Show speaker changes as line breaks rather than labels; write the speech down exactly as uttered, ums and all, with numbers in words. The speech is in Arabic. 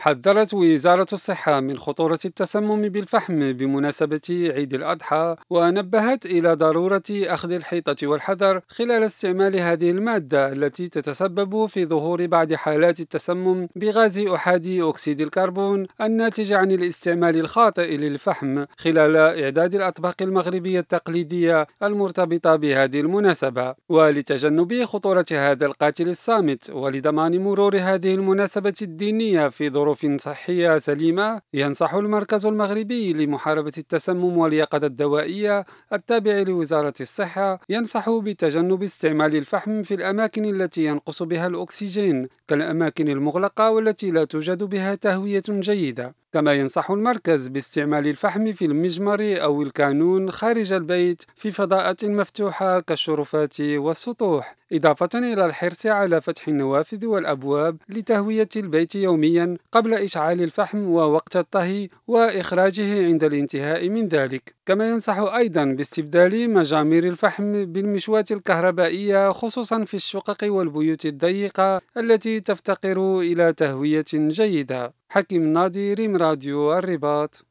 حذرت وزارة الصحة من خطورة التسمم بالفحم بمناسبة عيد الأضحى، ونبهت إلى ضرورة أخذ الحيطة والحذر خلال استعمال هذه المادة التي تتسبب في ظهور بعض حالات التسمم بغاز أحادي أكسيد الكربون الناتج عن الاستعمال الخاطئ للفحم خلال إعداد الأطباق المغربية التقليدية المرتبطة بهذه المناسبة. ولتجنب خطورة هذا القاتل الصامت ولضمان مرور هذه المناسبة الدينية في ظروف صحية سليمة، ينصح المركز المغربي لمحاربة التسمم واليقظة الدوائية التابع لوزارة الصحة ينصح بتجنب استعمال الفحم في الأماكن التي ينقص بها الأكسجين كالأماكن المغلقة والتي لا توجد بها تهوية جيدة. كما ينصح المركز باستعمال الفحم في المجمر أو الكانون خارج البيت في فضاءات مفتوحة كالشرفات والسطوح، إضافة إلى الحرص على فتح النوافذ والأبواب لتهوية البيت يوميا قبل إشعال الفحم ووقت الطهي وإخراجه عند الانتهاء من ذلك. كما ينصح أيضا باستبدال مجامير الفحم بالمشواة الكهربائية خصوصا في الشقق والبيوت الضيقة التي تفتقر إلى تهوية جيدة. حكيم ناظر، راديو الرباط.